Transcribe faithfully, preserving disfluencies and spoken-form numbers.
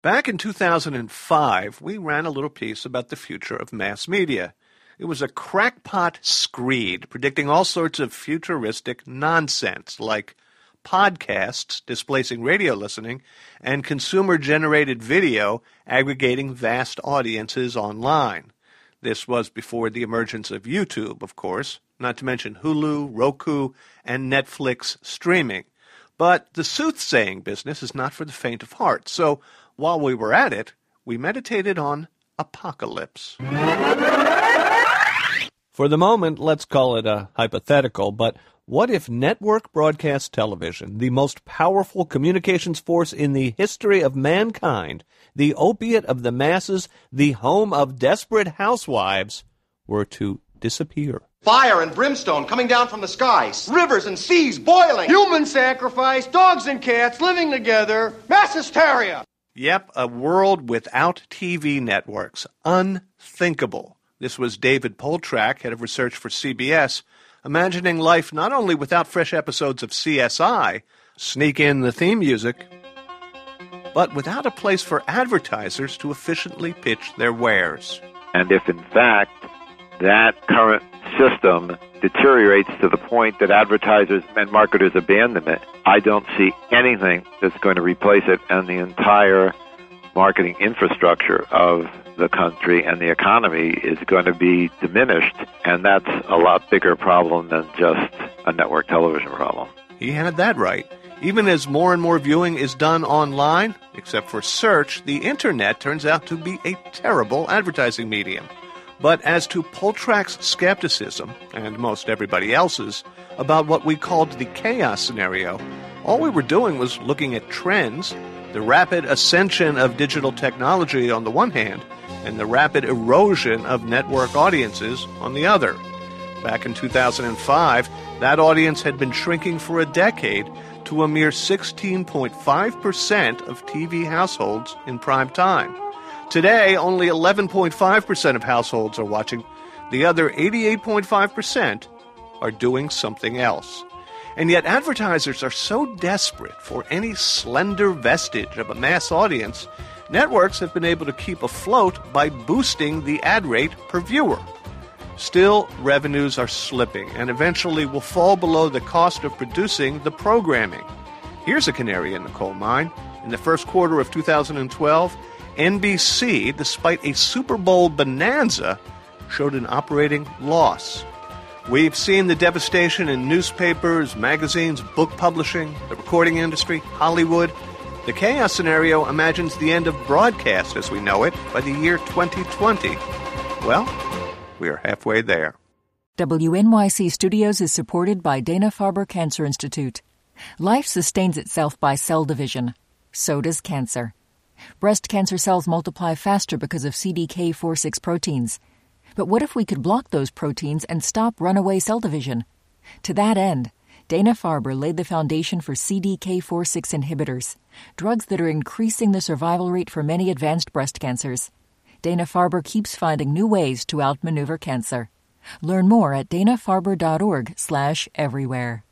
Back in two thousand five, we ran a little piece about the future of mass media. It was a crackpot screed predicting all sorts of futuristic nonsense like podcasts displacing radio listening and consumer-generated video aggregating vast audiences online. This was before the emergence of YouTube, of course, not to mention Hulu, Roku, and Netflix streaming. But the soothsaying business is not for the faint of heart, so while we were at it, we meditated on apocalypse. For the moment, let's call it a hypothetical, but what if network broadcast television, the most powerful communications force in the history of mankind, the opiate of the masses, the home of desperate housewives, were to disappear? Fire and brimstone coming down from the skies. Rivers and seas boiling. Human sacrifice, dogs and cats living together. Mass hysteria. Yep, a world without T V networks. Unthinkable. This was David Poltrack, head of research for C B S, imagining life not only without fresh episodes of C S I, sneak in the theme music, but without a place for advertisers to efficiently pitch their wares. And if, in fact, that current system deteriorates to the point that advertisers and marketers abandon it, I don't see anything that's going to replace it, and the entire marketing infrastructure of the country and the economy is going to be diminished, and that's a lot bigger problem than just a network television problem. He had that right. Even as more and more viewing is done online, except for search, the internet turns out to be a terrible advertising medium. But as to Poltrack's skepticism, and most everybody else's, about what we called the chaos scenario, all we were doing was looking at trends, the rapid ascension of digital technology on the one hand, and the rapid erosion of network audiences on the other. Back in two thousand five, that audience had been shrinking for a decade to a mere sixteen point five percent of T V households in prime time. Today, only eleven point five percent of households are watching. The other eighty-eight point five percent are doing something else. And yet advertisers are so desperate for any slender vestige of a mass audience, networks have been able to keep afloat by boosting the ad rate per viewer. Still, revenues are slipping and eventually will fall below the cost of producing the programming. Here's a canary in the coal mine. In the first quarter of two thousand twelve, N B C, despite a Super Bowl bonanza, showed an operating loss. We've seen the devastation in newspapers, magazines, book publishing, the recording industry, Hollywood. The chaos scenario imagines the end of broadcast as we know it by the year twenty twenty. Well, we are halfway there. W N Y C Studios is supported by Dana-Farber Cancer Institute. Life sustains itself by cell division. So does cancer. Breast cancer cells multiply faster because of C D K forty-six proteins. But what if we could block those proteins and stop runaway cell division? To that end, Dana-Farber laid the foundation for C D K forty-six inhibitors, drugs that are increasing the survival rate for many advanced breast cancers. Dana-Farber keeps finding new ways to outmaneuver cancer. Learn more at dana farber dot org slash everywhere.